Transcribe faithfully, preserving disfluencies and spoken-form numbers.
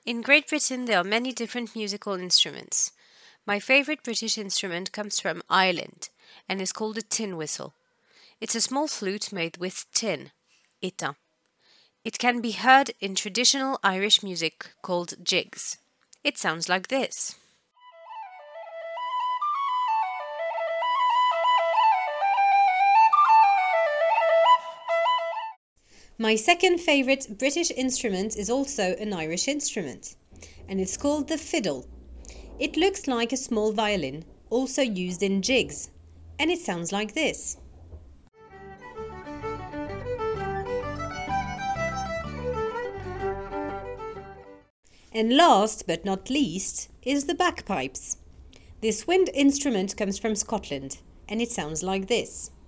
In Great Britain, there are many different musical instruments. My favorite British instrument comes from Ireland and is called a tin whistle. It's a small flute made with tin, étain. It can be heard in traditional Irish music called jigs. It sounds like this. My second favourite British instrument is also an Irish instrument, and it's called the fiddle. It looks like a small violin, also used in jigs, and it sounds like this. And last but not least is the bagpipes. This wind instrument comes from Scotland, and it sounds like this.